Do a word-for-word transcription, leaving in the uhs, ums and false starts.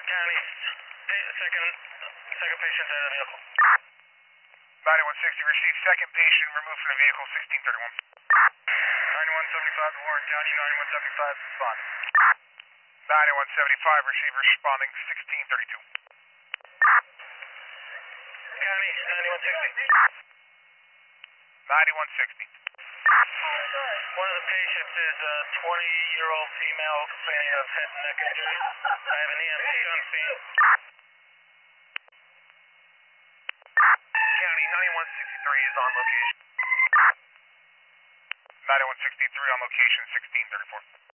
County, second, second patient out of the vehicle. ninety-one sixty, received second patient removed from the vehicle, sixteen thirty-one. ninety-one seventy-five to Warren County, ninety-one seventy-five responding. ninety-one seventy-five, receiver responding, sixteen thirty-two. County, ninety-one sixty. ninety-one sixty. One of the patients is a twenty-year-old female complaining of head and neck injuries. I have an E M T on scene. County, ninety-one sixty-three is on location. ninety-one sixty-three on location, sixteen thirty-four.